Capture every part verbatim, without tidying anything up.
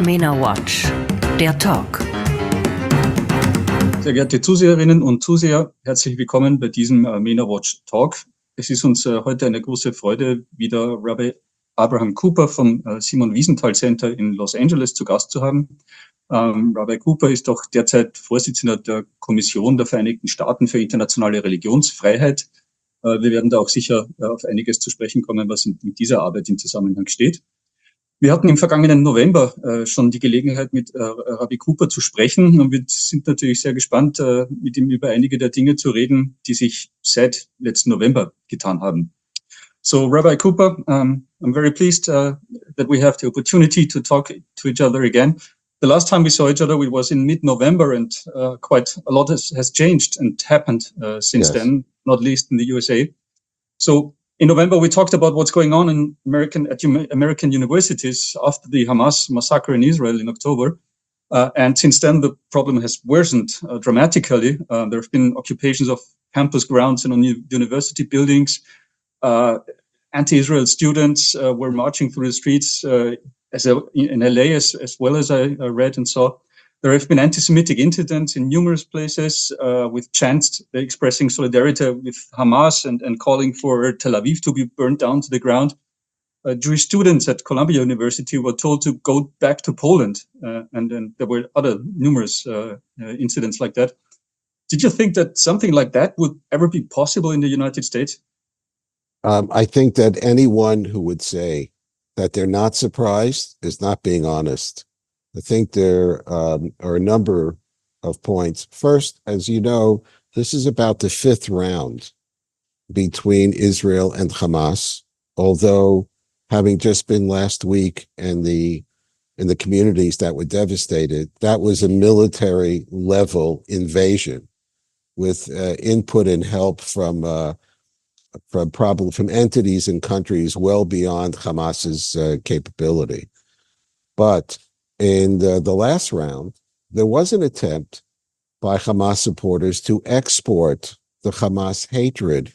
MENA Watch, der Talk. Sehr geehrte Zuseherinnen und Zuseher, herzlich willkommen bei diesem äh, MENA Watch Talk. Es ist uns äh, heute eine große Freude, wieder Rabbi Abraham Cooper vom äh, Simon Wiesenthal Center in Los Angeles zu Gast zu haben. Ähm, Rabbi Cooper ist auch derzeit Vorsitzender der Kommission der Vereinigten Staaten für internationale Religionsfreiheit. Äh, wir werden da auch sicher äh, auf einiges zu sprechen kommen, was in, mit dieser Arbeit im Zusammenhang steht. Wir hatten im vergangenen November äh, schon die Gelegenheit, mit äh, Rabbi Cooper zu sprechen, und wir sind natürlich sehr gespannt, äh, mit ihm über einige der Dinge zu reden, die sich seit letzten November getan haben. So, Rabbi Cooper, um, I'm very pleased uh, that we have the opportunity to talk to each other again. The last time we saw each other, it was in mid-November, and uh, quite a lot has, has changed and happened uh, since yes. then, not least in the U S A. So, in November, we talked about what's going on in American at American universities after the Hamas massacre in Israel in October. Uh, and since then, the problem has worsened uh, dramatically. Uh, there have been occupations of campus grounds and on university buildings. Uh, anti-Israel students uh, were marching through the streets uh, as a, in L A as, as well as I, I read and saw. There have been anti-Semitic incidents in numerous places uh, with chants expressing solidarity with Hamas and, and calling for Tel Aviv to be burned down to the ground. Uh, Jewish students at Columbia University were told to go back to Poland, uh, and then there were other numerous uh, uh, incidents like that. Did you think that something like that would ever be possible in the United States? Um, I think that anyone who would say that they're not surprised is not being honest. I think there um, are a number of points. First, as you know, this is about the fifth round between Israel and Hamas, although having just been last week and the in the communities that were devastated, that was a military level invasion with uh, input and help from uh, from probably from entities and countries well beyond Hamas's uh, capability. But in the, the last round, there was an attempt by Hamas supporters to export the Hamas hatred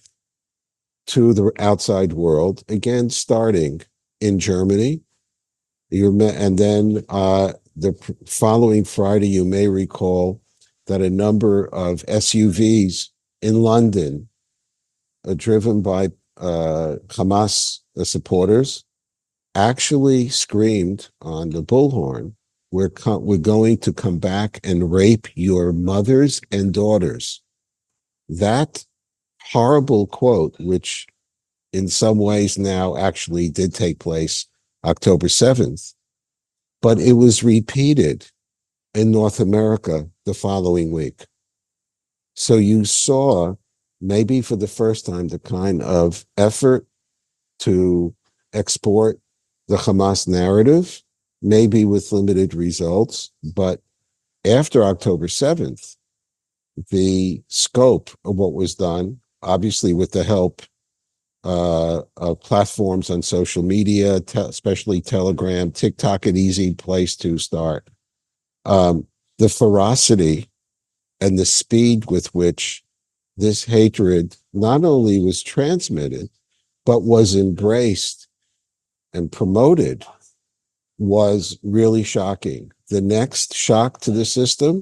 to the outside world, again, starting in Germany. And then uh, the following Friday, you may recall that a number of S U Vs in London, uh, driven by uh, Hamas supporters, actually screamed on the bullhorn, we're, co- we're going to come back and rape your mothers and daughters. That horrible quote, which in some ways now actually did take place October seventh, but it was repeated in North America the following week. So you saw, maybe for the first time, the kind of effort to export the Hamas narrative, maybe with limited results, but after October seventh, the scope of what was done, obviously with the help uh, of platforms on social media, te- especially Telegram, TikTok, an easy place to start. Um, the ferocity and the speed with which this hatred not only was transmitted, but was embraced and promoted was really shocking. The next shock to the system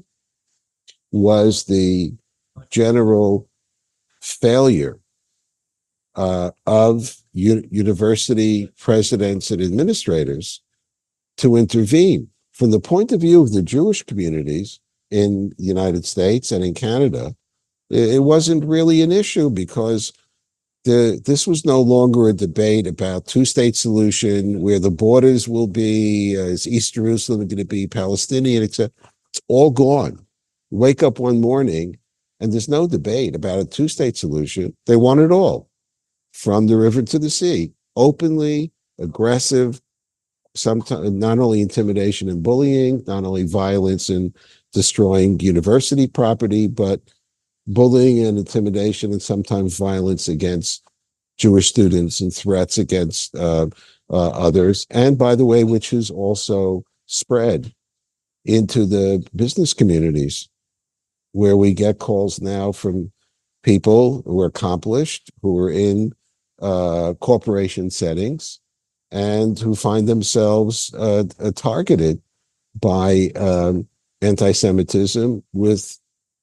was the general failure uh, of u- university presidents and administrators to intervene. From the point of view of the Jewish communities in the United States and in Canada, it, it wasn't really an issue because The, this was no longer a debate about two-state solution where the borders will be, uh, is East Jerusalem going to be Palestinian, et cetera. It's all gone. Wake up one morning and there's no debate about a two-state solution. They want it all, from the river to the sea, openly, aggressive, sometimes not only intimidation and bullying, not only violence and destroying university property, but bullying and intimidation and sometimes violence against Jewish students and threats against uh, uh, others. And by the way, which has also spread into the business communities, where we get calls now from people who are accomplished, who are in uh, corporation settings, and who find themselves uh, uh, targeted by um, anti-Semitism with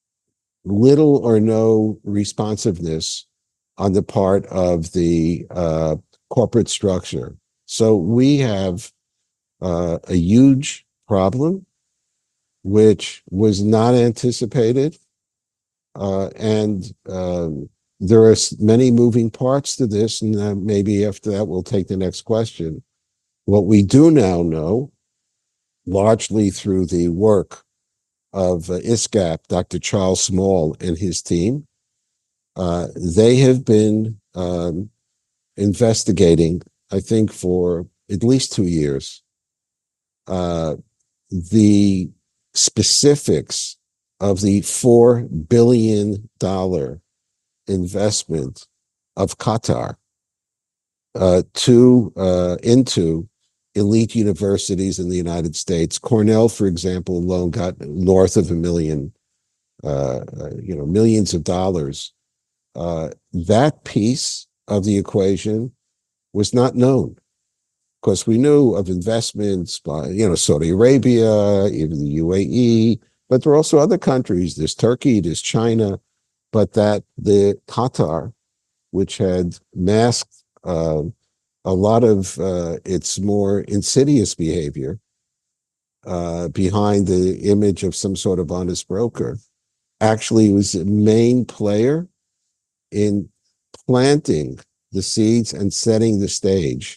little or no responsiveness on the part of the uh, corporate structure. So we have uh, a huge problem, which was not anticipated. Uh, and um, there are many moving parts to this, and uh, maybe after that we'll take the next question. What we do now know, largely through the work of uh, I S C A P, Doctor Charles Small and his team, uh, they have been um, investigating, I think, for at least two years, uh, the specifics of the four billion dollars investment of Qatar uh, to uh, into elite universities in the United States. Cornell, for example, alone got north of a million, uh, you know, millions of dollars. Uh, that piece of the equation was not known. Of course, we knew of investments by, you know, Saudi Arabia, even the U A E, but there are also other countries. There's Turkey, there's China, but that the Qatar, which had masked uh, a lot of uh, its more insidious behavior uh, behind the image of some sort of honest broker, actually was a main player in planting the seeds and setting the stage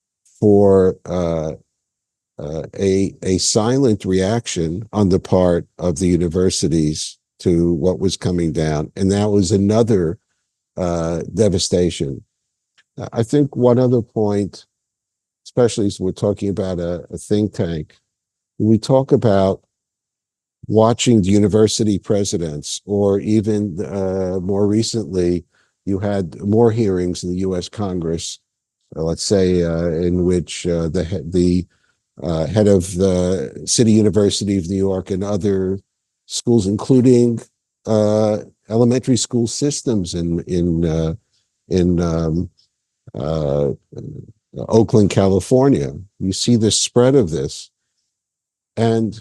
for uh, uh, a, a silent reaction on the part of the universities to what was coming down. And that was another uh, devastation. I think one other point, especially as we're talking about a, a think tank, when we talk about watching the university presidents, or even uh, more recently, you had more hearings in the U S Congress, uh, let's say, uh, in which uh, the the uh, head of the City University of New York and other schools, including uh, elementary school systems in in uh, in um, uh, Oakland, California, you see the spread of this, and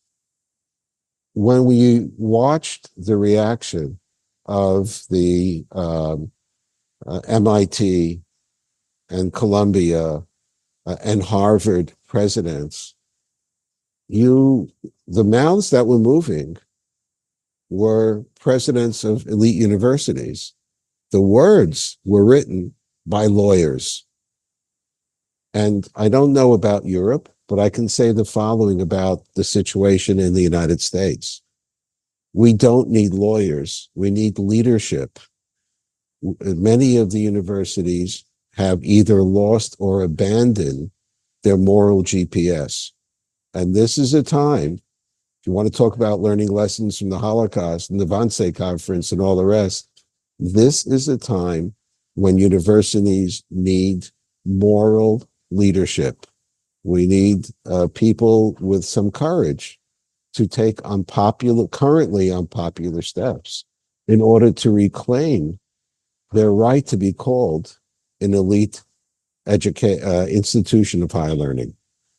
when we watched the reaction of the um, uh, M I T and Columbia uh, and Harvard presidents, you the mouths that were moving were presidents of elite universities. The words were written by lawyers. And I don't know about Europe, but I can say the following about the situation in the United States. We don't need lawyers. We need leadership. Many of the universities have either lost or abandoned their moral G P S. And this is a time, if you want to talk about learning lessons from the Holocaust and the Wannsee Conference and all the rest, this is a time when universities need moral leadership. We need uh, people with some courage to take unpopular, currently unpopular steps in order to reclaim their right to be called an elite educa- uh, institution of higher learning.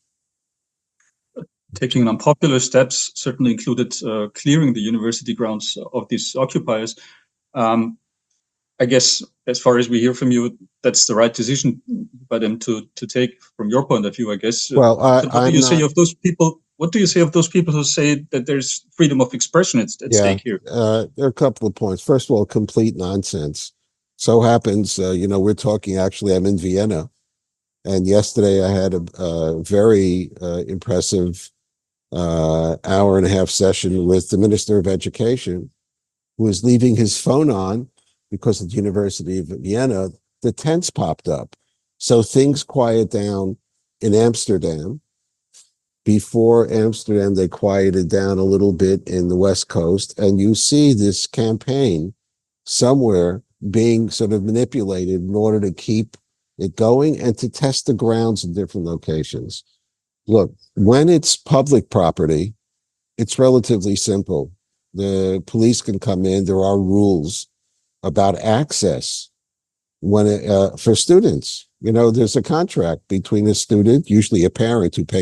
Taking unpopular steps certainly included uh, clearing the university grounds of these occupiers. Um, I guess, as far as we hear from you, that's the right decision by them to to take. From your point of view, I guess. Well, I, but what I'm do you not, say of those people? What do you say of those people who say that there's freedom of expression at, at yeah, stake here? Uh, there are a couple of points. First of all, complete nonsense. So happens, uh, you know, we're talking, actually, I'm in Vienna. And yesterday I had a, a very uh, impressive uh, hour and a half session with the Minister of Education, who was leaving his phone on because at the University of Vienna, the tents popped up. So things quiet down in Amsterdam. Before Amsterdam, they quieted down a little bit in the West Coast. And you see this campaign somewhere being sort of manipulated in order to keep it going and to test the grounds in different locations. Look, when it's public property, it's relatively simple. The police can come in. There are rules about access when it, uh, for students. You know, there's a contract between a student, usually a parent who pays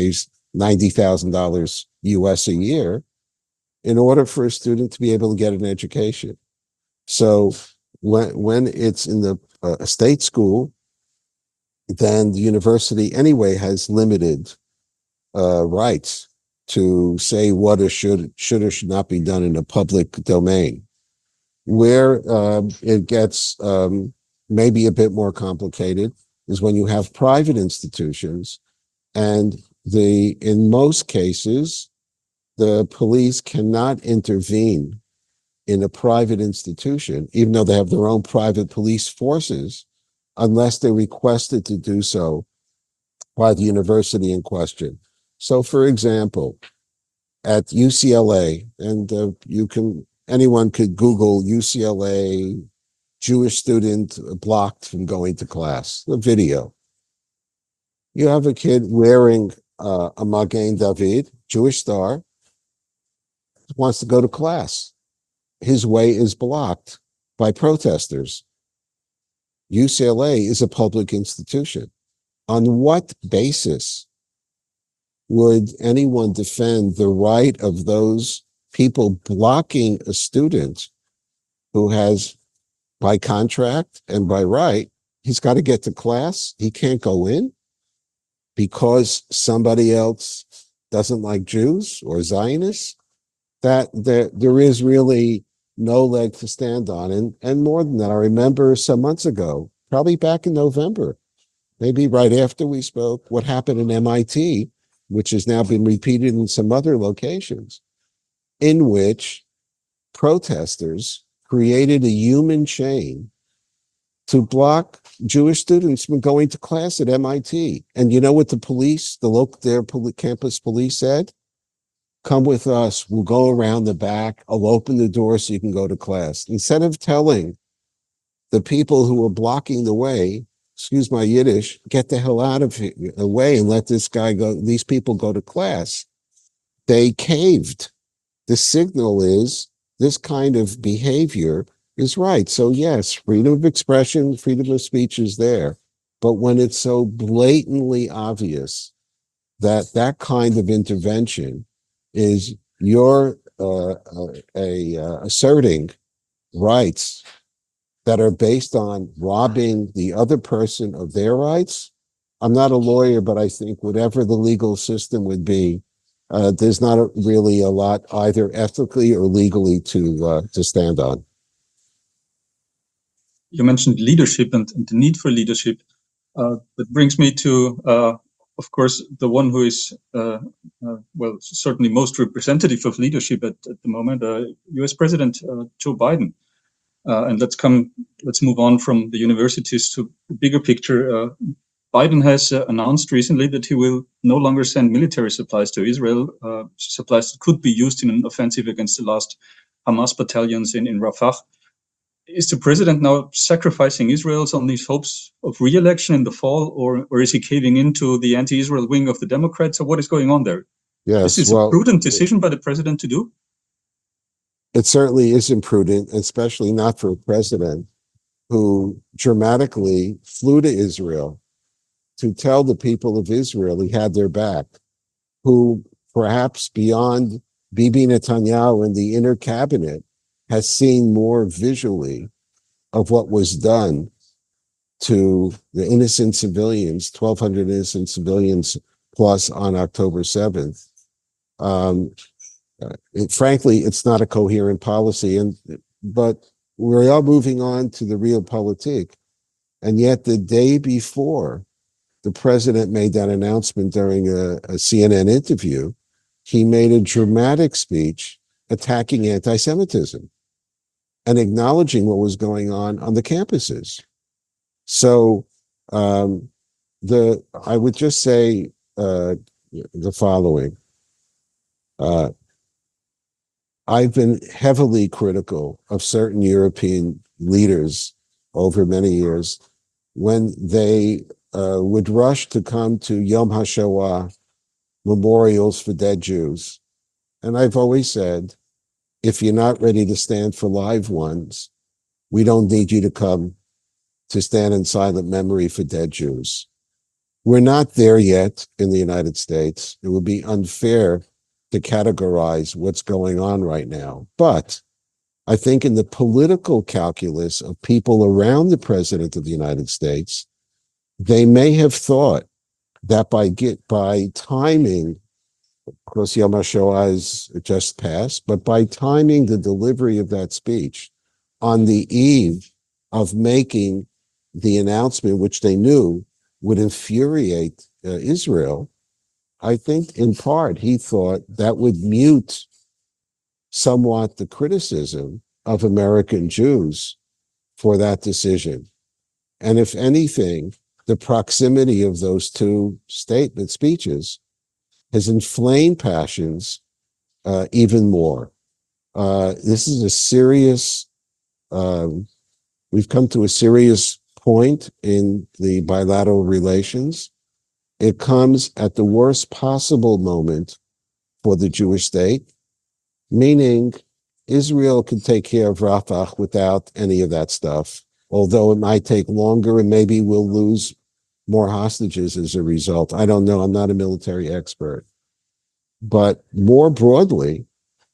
ninety thousand dollars U S a year in order for a student to be able to get an education. So when, when it's in the uh, state school, then the university anyway has limited uh, rights to say what or should, should or should not be done in a public domain. Where um, it gets um, maybe a bit more complicated is when you have private institutions, and the in most cases, the police cannot intervene in a private institution, even though they have their own private police forces, unless they're requested to do so by the university in question. So, for example, at U C L A, and uh, you can anyone could Google U C L A Jewish student blocked from going to class, the video. You have a kid wearing uh, a Magen David, Jewish star, wants to go to class. His way is blocked by protesters. U C L A is a public institution. On what basis would anyone defend the right of those people blocking a student who has, by contract and by right, he's got to get to class, he can't go in because somebody else doesn't like Jews or Zionists? That there, there is really no leg to stand on. And, and more than that, I remember some months ago, probably back in November, maybe right after we spoke, what happened in M I T, which has now been repeated in some other locations, in which protesters created a human chain to block Jewish students from going to class at M I T. And you know what the police, the local, their poli- campus police said? Come with us, we'll go around the back, I'll open the door so you can go to class. Instead of telling the people who were blocking the way, excuse my Yiddish, get the hell out of here, away and let this guy go, these people go to class, they caved. The signal is this kind of behavior is right. So yes, freedom of expression, freedom of speech is there. But when it's so blatantly obvious that that kind of intervention is you're uh, a, a, uh, asserting rights that are based on robbing the other person of their rights. I'm not a lawyer, but I think whatever the legal system would be, uh, there's not a, really a lot either ethically or legally to uh, to stand on. You mentioned leadership and, and the need for leadership. Uh, that brings me to, uh, of course, the one who is, uh, uh, well, certainly most representative of leadership at, at the moment, uh, U S President uh, Joe Biden. Uh, and let's come, let's move on from the universities to the bigger picture. Uh, Biden has uh, announced recently that he will no longer send military supplies to Israel, uh, supplies that could be used in an offensive against the last Hamas battalions in, in Rafah. Is the president now sacrificing Israel's on these hopes of re-election in the fall, or, or is he caving into the anti-Israel wing of the Democrats, or what is going on there? Yes, is this well, a prudent decision by the president to do? It certainly is imprudent, especially not for a president who dramatically flew to Israel to tell the people of Israel he had their back, who perhaps beyond Bibi Netanyahu and the inner cabinet has seen more visually of what was done to the innocent civilians, twelve hundred innocent civilians plus on October seventh. Um, uh, it, frankly, it's not a coherent policy, and but we are moving on to the realpolitik. And yet the day before the president made that announcement during a, a C N N interview, he made a dramatic speech attacking anti-Semitism and acknowledging what was going on on the campuses. So um, the I would just say uh, the following. Uh, I've been heavily critical of certain European leaders over many years when they uh, would rush to come to Yom HaShoah memorials for dead Jews. And I've always said, if you're not ready to stand for live ones, we don't need you to come to stand in silent memory for dead Jews. We're not there yet in the United States. It would be unfair to categorize what's going on right now. But I think in the political calculus of people around the president of the United States, they may have thought that by get by timing, of course, Yom HaShoah is just passed, but by timing the delivery of that speech on the eve of making the announcement, which they knew would infuriate uh, Israel, I think in part he thought that would mute somewhat the criticism of American Jews for that decision. And if anything, the proximity of those two statement speeches has inflamed passions uh, even more. Uh, this is a serious, um, we've come to a serious point in the bilateral relations. It comes at the worst possible moment for the Jewish state, meaning Israel can take care of Rafah without any of that stuff, although it might take longer and maybe we'll lose more hostages as a result. I don't know. I'm not a military expert. But more broadly,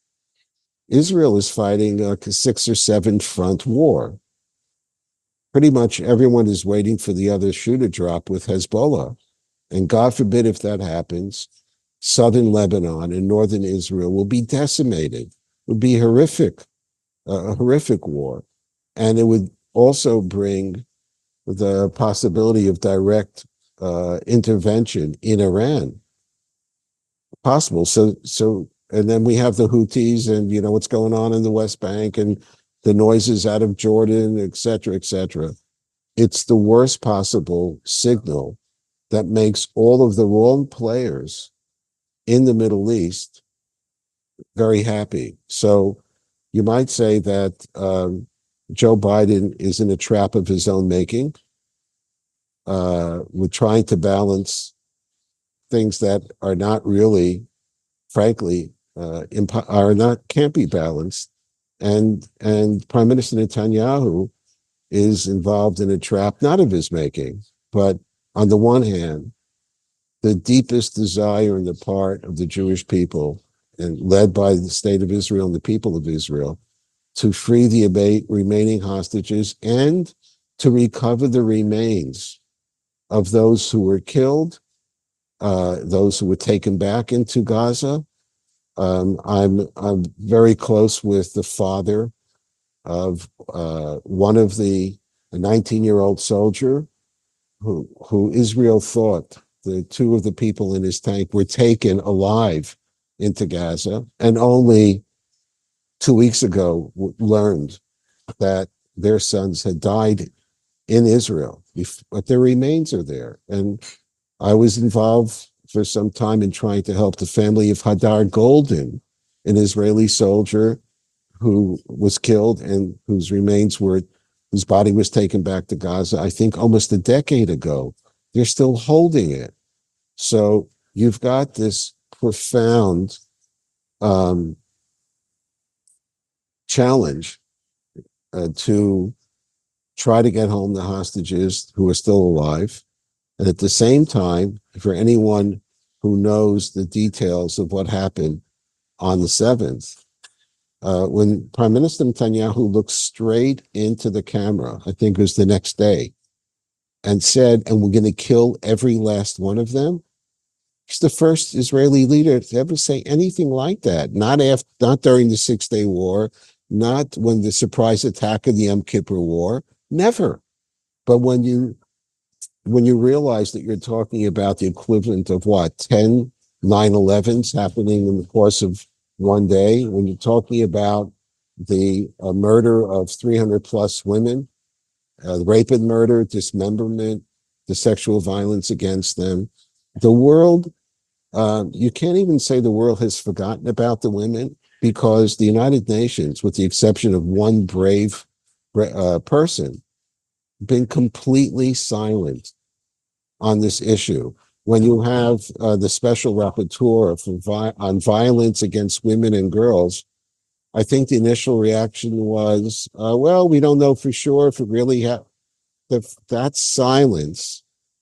Israel is fighting like a six or seven front war. Pretty much everyone is waiting for the other shoe to drop with Hezbollah. And God forbid if that happens, southern Lebanon and northern Israel will be decimated. It would be horrific, uh, a horrific war. And it would also bring the possibility of direct uh, intervention in Iran. Possible. So, so, and then we have the Houthis and, you know, what's going on in the West Bank and the noises out of Jordan, et cetera, et cetera. It's the worst possible signal that makes all of the wrong players in the Middle East very happy. So you might say that um, Joe Biden is in a trap of his own making. Uh, we're trying to balance things that are not really, frankly, uh, impo- are not can't be balanced, and and Prime Minister Netanyahu is involved in a trap not of his making, but on the one hand, the deepest desire in the part of the Jewish people, and led by the state of Israel and the people of Israel, to free the abate, remaining hostages and to recover the remains of those who were killed, uh, those who were taken back into Gaza. Um, I'm I'm very close with the father of uh, one of the nineteen-year-old soldier who who Israel thought the two of the people in his tank were taken alive into Gaza, and only two weeks ago w- learned that their sons had died in Israel, but their remains are there. And I was involved for some time in trying to help the family of Hadar Golden, an Israeli soldier who was killed and whose remains were, whose body was taken back to Gaza, I think almost a decade ago. They're still holding it. So you've got this profound um, challenge uh, to try to get home the hostages who are still alive. And at the same time, for anyone who knows the details of what happened on the seventh, uh, when Prime Minister Netanyahu looked straight into the camera, I think it was the next day, and said, and we're going to kill every last one of them. He's the first Israeli leader to ever say anything like that. Not after, not during the Six-Day War, not when the surprise attack of the Yom Kippur War, never. But when you when you realize that you're talking about the equivalent of what, ten nine elevens happening in the course of one day, when you're talking about the uh, murder of three hundred plus women, uh, rape and murder, dismemberment, the sexual violence against them, the world, uh, you can't even say the world has forgotten about the women, because the United Nations, with the exception of one brave uh, person, been completely silent on this issue. When you have uh, the special rapporteur for vi- on violence against women and girls, I think the initial reaction was, uh, well, we don't know for sure if it really happened. That silence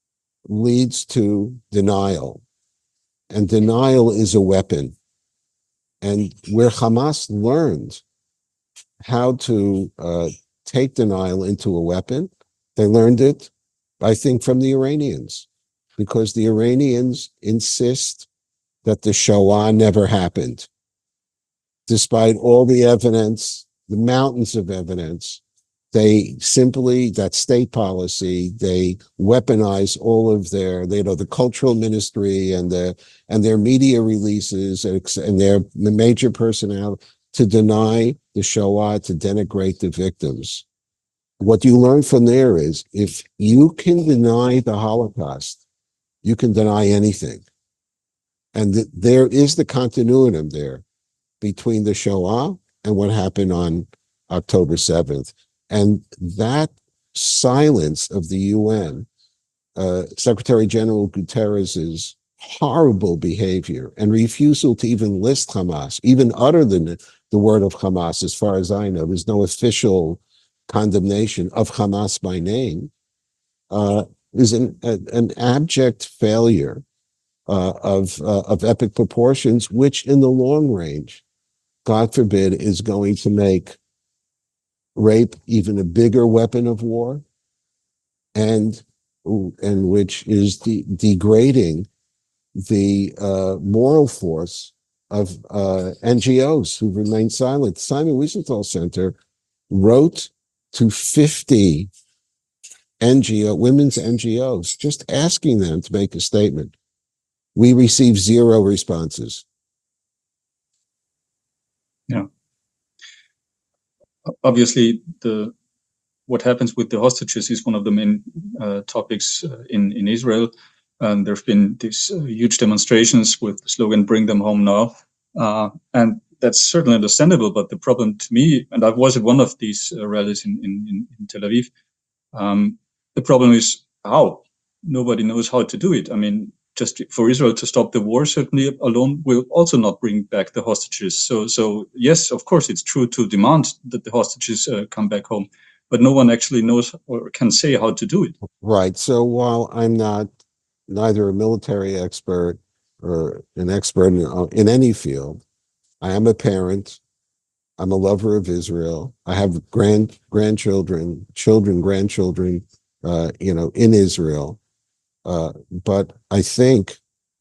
leads to denial. And denial is a weapon. And where Hamas learned how to uh, take denial into a weapon, they learned it, I think, from the Iranians, because the Iranians insist that the Shoah never happened, despite all the evidence, the mountains of evidence. They simply, that state policy, they weaponize all of their, you know, the cultural ministry and the and their media releases and their major personnel to deny the Shoah, to denigrate the victims. What you learn from there is if you can deny the Holocaust, you can deny anything. And th- there is the continuum there between the Shoah and what happened on October seventh. And that silence of the U N, uh, Secretary General Guterres's horrible behavior and refusal to even list Hamas, even utter the, the word of Hamas, as far as I know, there's no official condemnation of Hamas by name, uh, is an, a, an abject failure uh, of, uh, of epic proportions, which in the long range, God forbid, is going to make rape even a bigger weapon of war, and and which is de- degrading the uh, moral force of uh, N G Os who remain silent. Simon Wiesenthal Center wrote to fifty N G O, women's N G Os, just asking them to make a statement. We received zero responses. Yeah. Obviously, the what happens with the hostages is one of the main uh, topics uh, in in Israel. Um, there have been these uh, huge demonstrations with the slogan "Bring them home now," uh, and that's certainly understandable. But the problem to me, and I was at one of these uh, rallies in, in in Tel Aviv, um, the problem is how. Nobody knows how to do it. I mean, just for Israel to stop the war certainly alone will also not bring back the hostages. So, so yes, of course, it's true to demand that the hostages uh, come back home, but no one actually knows or can say how to do it. Right. So while I'm not neither a military expert or an expert in, uh, in any field, I am a parent. I'm a lover of Israel. I have grand grandchildren, children, grandchildren, uh, you know, in Israel. Uh, but I think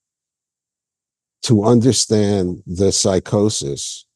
to understand the psychosis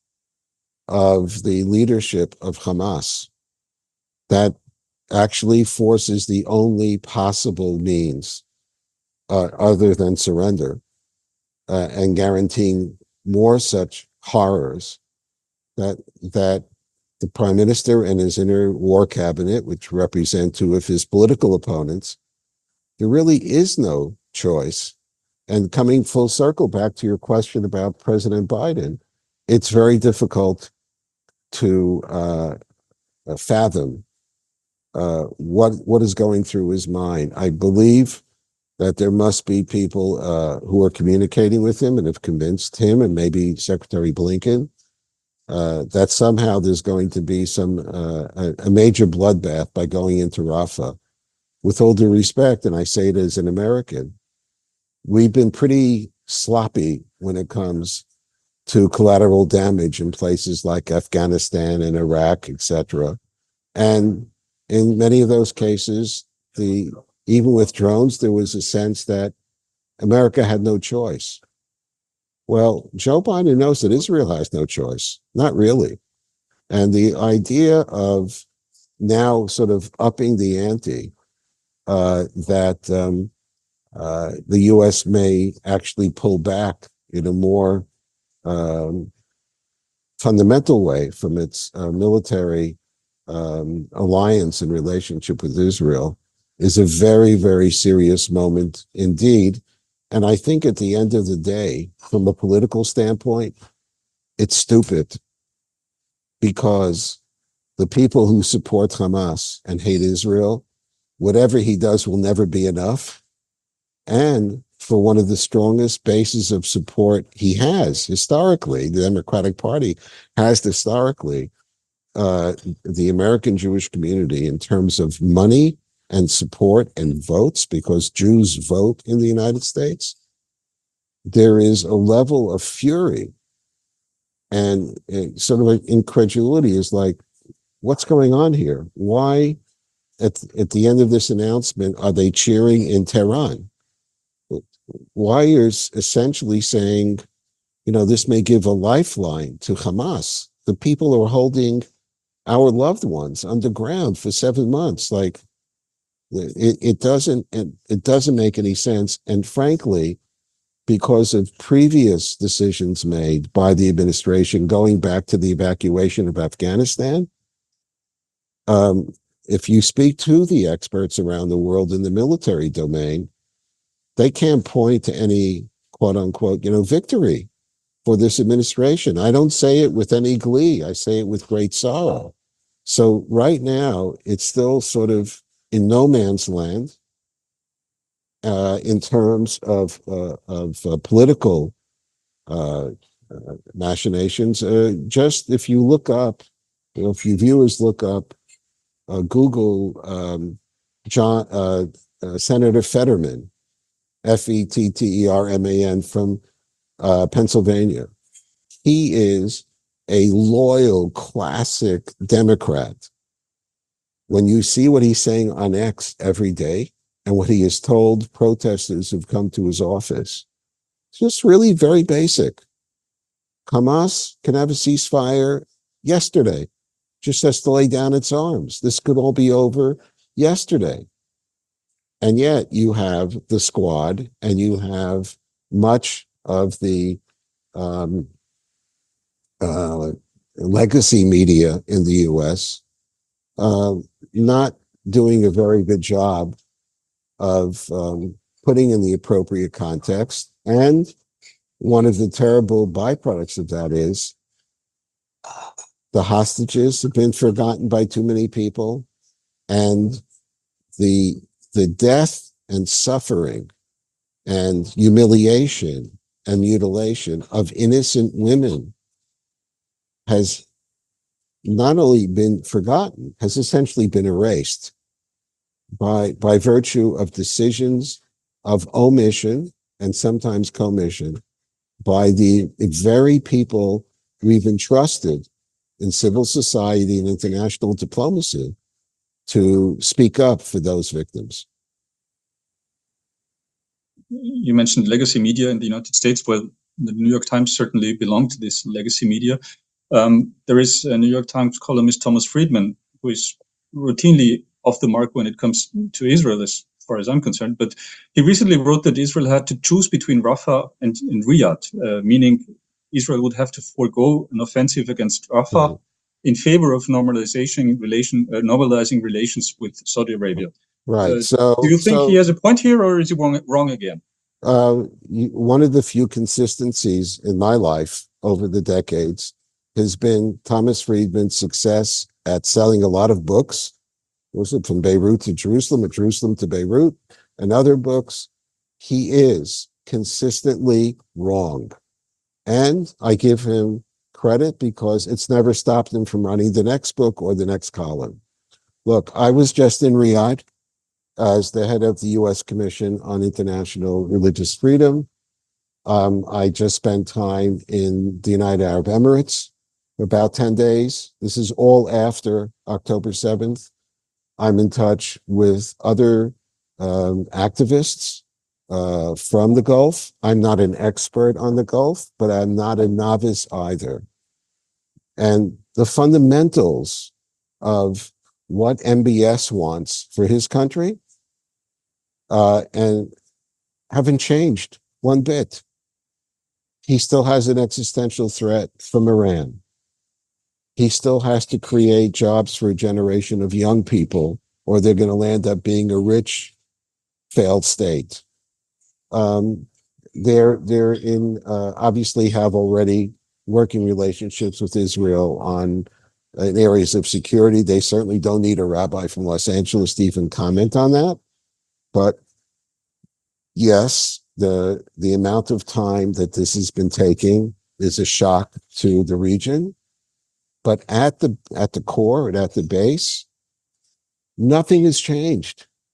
of the leadership of Hamas, that actually forces the only possible means uh, other than surrender uh, and guaranteeing more such horrors, that that the prime minister and his inner war cabinet, which represent two of his political opponents, there really is no choice. And coming full circle back to your question about President Biden, it's very difficult to uh, fathom uh, what what is going through his mind. I believe that there must be people uh, who are communicating with him and have convinced him, and maybe Secretary Blinken, uh, that somehow there's going to be some uh, a, a major bloodbath by going into Rafah. With all due respect, and I say it as an American, we've been pretty sloppy when it comes to collateral damage in places like Afghanistan and Iraq, et cetera. And in many of those cases, the even with drones, there was a sense that America had no choice. Well, Joe Biden knows that Israel has no choice. Not really. And the idea of now sort of upping the ante, uh, that um, uh, the U S may actually pull back in a more um, fundamental way from its uh, military um, alliance and relationship with Israel is a very, very serious moment indeed. And I think at the end of the day, from a political standpoint, it's stupid, because the people who support Hamas and hate Israel, whatever he does will never be enough. And for one of the strongest bases of support he has historically, the Democratic Party has historically, uh, the American Jewish community, in terms of money and support and votes, because Jews vote in the United States, there is a level of fury and uh, sort of an incredulity is like, what's going on here? Why, at, at the end of this announcement, are they cheering in Tehran? Why is essentially saying, you know, this may give a lifeline to Hamas, the people who are holding our loved ones underground for seven months. Like, it, it doesn't, it, it doesn't make any sense. And frankly, because of previous decisions made by the administration going back to the evacuation of Afghanistan, um, if you speak to the experts around the world in the military domain, they can't point to any quote unquote, you know, victory for this administration. I don't say it with any glee. I say it with great sorrow. So right now, it's still sort of in no man's land uh, in terms of uh, of uh, political uh, uh, machinations. Uh, just if you look up, you know, if you viewers look up, uh, Google um, John uh, uh, Senator Fetterman, F E T T E R M A N from uh, Pennsylvania. He is a loyal, classic Democrat. When you see what he's saying on X every day and what he has told protesters who've come to his office, it's just really very basic. Hamas can have a ceasefire yesterday, just has to lay down its arms. This could all be over yesterday. And yet you have the Squad and you have much of the um, uh, legacy media in the U S uh, not doing a very good job of um, putting in the appropriate context. And one of the terrible byproducts of that is the hostages have been forgotten by too many people, and the the death and suffering and humiliation and mutilation of innocent women has not only been forgotten, has essentially been erased by, by virtue of decisions of omission and sometimes commission by the very people we've entrusted in civil society and international diplomacy to speak up for those victims. You mentioned legacy media in the United States. Well, the New York Times certainly belonged to this legacy media. Um, there is a New York Times columnist, Thomas Friedman, who is routinely off the mark when it comes to Israel, as far as I'm concerned. But he recently wrote that Israel had to choose between Rafah and, and Riyadh, uh, meaning Israel would have to forego an offensive against Rafah mm-hmm. in favor of normalization relation, uh, normalizing relations with Saudi Arabia. Right. Uh, so, do you think so, he has a point here, or is he wrong, wrong again? Uh, one of the few consistencies in my life over the decades has been Thomas Friedman's success at selling a lot of books. Was it from Beirut to Jerusalem, or Jerusalem to Beirut, and other books? He is consistently wrong. And I give him credit because it's never stopped him from running the next book or the next column. Look, I was just in Riyadh as the head of the U S Commission on International Religious Freedom. Um, I just spent time in the United Arab Emirates for about ten days. This is all after October seventh. I'm in touch with other um, activists uh, from the Gulf. I'm not an expert on the Gulf, but I'm not a novice either. And the fundamentals of what M B S wants for his country Uh, and haven't changed one bit. He still has an existential threat from Iran. He still has to create jobs for a generation of young people, or they're going to land up being a rich, failed state. Um, they're they're in uh, obviously have already working relationships with Israel on uh, in areas of security. They certainly don't need a rabbi from Los Angeles to even comment on that. But yes, the the amount of time that this has been taking is a shock to the region. But at the at the core and at the base, nothing has changed.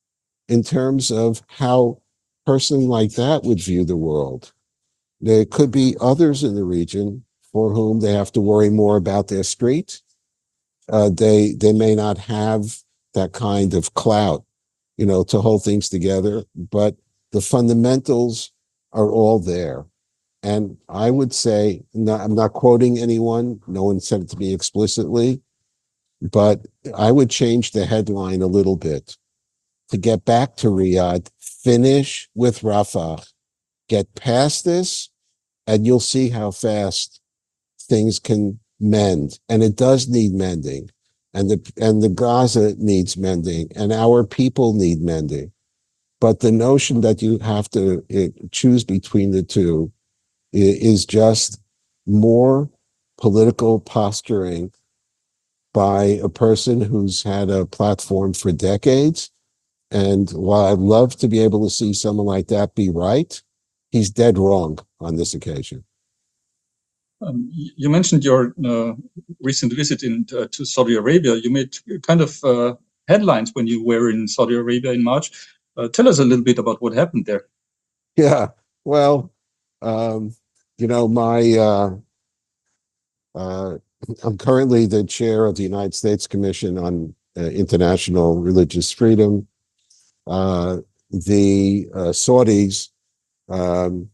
in terms of how a person like that would view the world. There could be others in the region for whom they have to worry more about their street. Uh, they they may not have that kind of clout, you know, to hold things together, but the fundamentals are all there. And I would say, not, I'm not quoting anyone, no one said it to me explicitly, but I would change the headline a little bit to get back to Riyadh, finish with Rafah, get past this, and you'll see how fast things can mend. And it does need mending. And the and the Gaza needs mending, and our people need mending. But the notion that you have to uh, choose between the two is just more political posturing by a person who's had a platform for decades. And while I'd love to be able to see someone like that be right, he's dead wrong on this occasion. Um, you mentioned your uh, recent visit in, uh, to Saudi Arabia. You made kind of uh, headlines when you were in Saudi Arabia in March. Uh, tell us a little bit about what happened there. Yeah, well, um, you know, my uh, uh, I'm currently the chair of the United States Commission on uh, International Religious Freedom. Uh, the uh, Saudis um,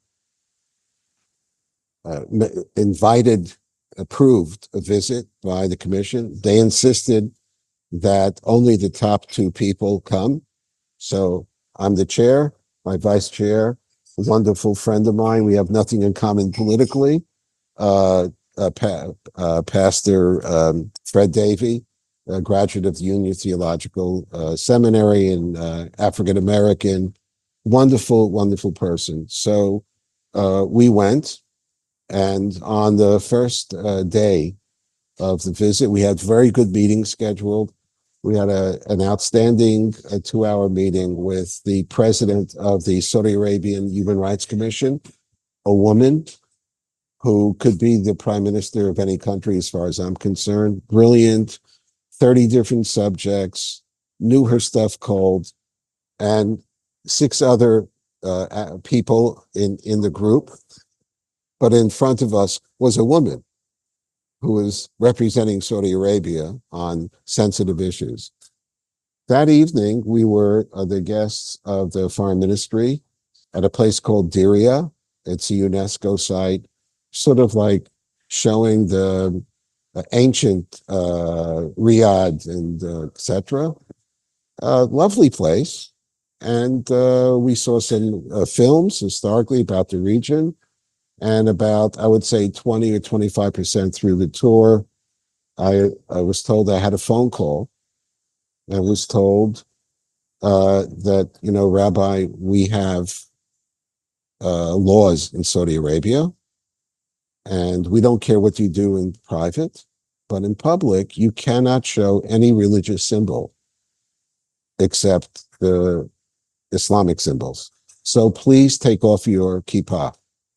uh, invited, approved a visit by the commission. They insisted that only the top two people come. So I'm the chair, my vice chair, a wonderful friend of mine. We have nothing in common politically. Uh, uh, pa- uh, Pastor um, Fred Davey, a graduate of the Union Theological uh, Seminary and uh, African American, wonderful, wonderful person. So uh, we went, and on the first uh, day of the visit, we had very good meetings scheduled. We had a, an outstanding uh, two-hour meeting with the president of the Saudi Arabian Human Rights Commission, a woman who could be the prime minister of any country as far as I'm concerned. Brilliant, thirty different subjects, knew her stuff cold, and six other uh, people in, in the group. But in front of us was a woman who was representing Saudi Arabia on sensitive issues. That evening, we were uh, the guests of the foreign ministry at a place called Diriyah. It's a UNESCO site, sort of like showing the uh, ancient uh, Riyadh and uh, et cetera. Uh, lovely place. And uh, we saw some uh, films historically about the region. And about, I would say, twenty or twenty-five percent through the tour, I, I was told I had a phone call. I was told uh, that, you know, Rabbi, we have uh, laws in Saudi Arabia, and we don't care what you do in private, but in public, you cannot show any religious symbol except the Islamic symbols. So please take off your kippah.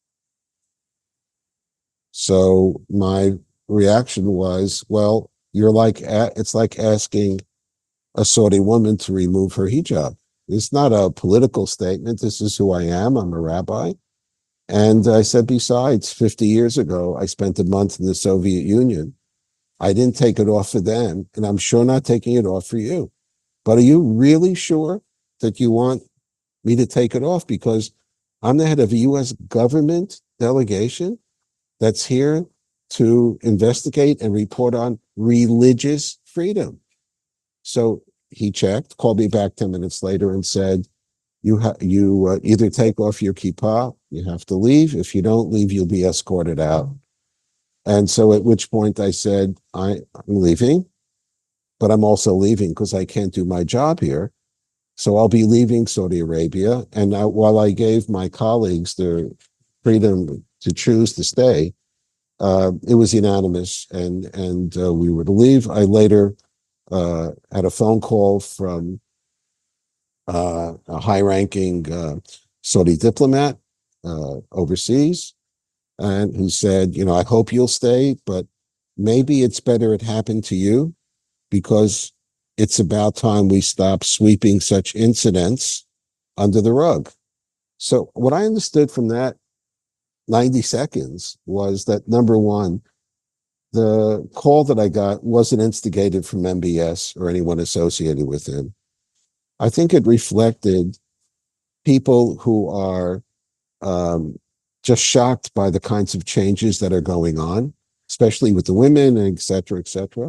So my reaction was, well, you're like, it's like asking a Saudi woman to remove her hijab. It's not a political statement. This is who I am. I'm a rabbi. And I said, besides, fifty years ago, I spent a month in the Soviet Union. I didn't take it off for them, and I'm sure not taking it off for you. But are you really sure that you want me to take it off? Because I'm the head of a U S government delegation that's here to investigate and report on religious freedom. So he checked, called me back ten minutes later and said, you ha- you uh, either take off your kippah, you have to leave. If you don't leave, you'll be escorted out. And so at which point I said, I, I'm leaving, but I'm also leaving because I can't do my job here. So I'll be leaving Saudi Arabia. And I, while I gave my colleagues the freedom to choose to stay, uh, it was unanimous, and and uh, we were to leave. I later uh, had a phone call from uh, a high-ranking uh, Saudi diplomat uh, overseas, and who said, you know, I hope you'll stay, but maybe it's better it happened to you, because it's about time we stop sweeping such incidents under the rug. So what I understood from that ninety seconds was that, number one, the call that I got wasn't instigated from M B S or anyone associated with him. I think it reflected people who are um, just shocked by the kinds of changes that are going on, especially with the women, et cetera, et cetera.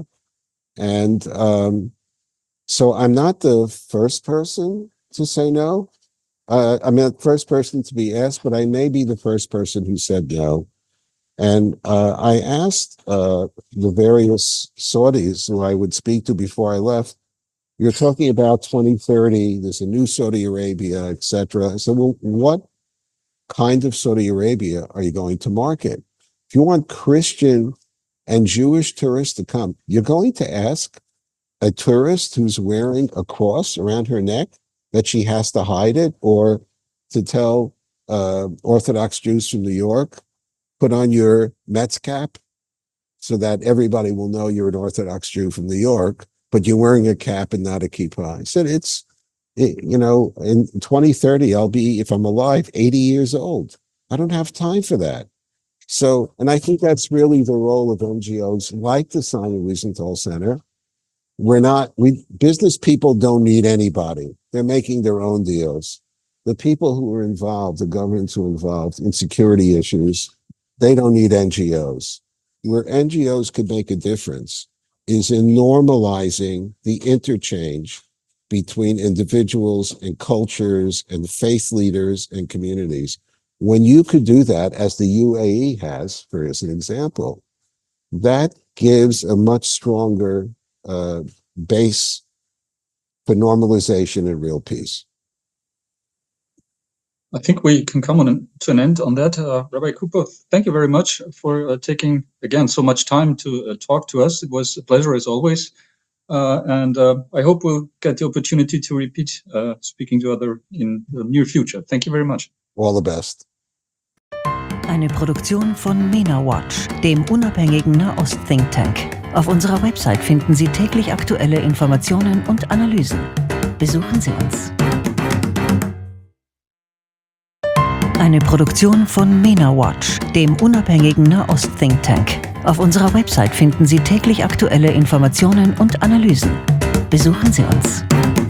And um, so I'm not the first person to say no. Uh, I'm not the first person to be asked, but I may be the first person who said no. And uh, I asked uh, the various Saudis who I would speak to before I left, you're talking about twenty thirty, there's a new Saudi Arabia, et cetera. I said, well, what kind of Saudi Arabia are you going to market? If you want Christian and Jewish tourists to come, you're going to ask a tourist who's wearing a cross around her neck that she has to hide it, or to tell uh, Orthodox Jews from New York, put on your Mets cap so that everybody will know you're an Orthodox Jew from New York, but you're wearing a cap and not a kippah. I said, it's, it, you know, in twenty thirty, I'll be, if I'm alive, eighty years old. I don't have time for that. So, and I think that's really the role of N G Os like the Simon Wiesenthal Center. We're not, we, business people don't need anybody. They're making their own deals. The people who are involved, the governments who are involved in security issues, they don't need N G Os. Where N G Os could make a difference is in normalizing the interchange between individuals and cultures and faith leaders and communities. When you could do that, as the U A E has, for as an example, that gives a much stronger uh, base for normalization and real peace. I think we can come on an, to an end on that. Uh, Rabbi Cooper, thank you very much for uh, taking, again, so much time to uh, talk to us. It was a pleasure as always. Uh, and uh, I hope we'll get the opportunity to repeat uh, speaking to other in the near future. Thank you very much. All the best. Eine Produktion von MENA Watch, dem unabhängigen Nahost-Think Tank. Auf unserer Website finden Sie täglich aktuelle Informationen und Analysen. Besuchen Sie uns. Eine Produktion von MENA Watch, dem unabhängigen Nahost-Think Tank. Auf unserer Website finden Sie täglich aktuelle Informationen und Analysen. Besuchen Sie uns.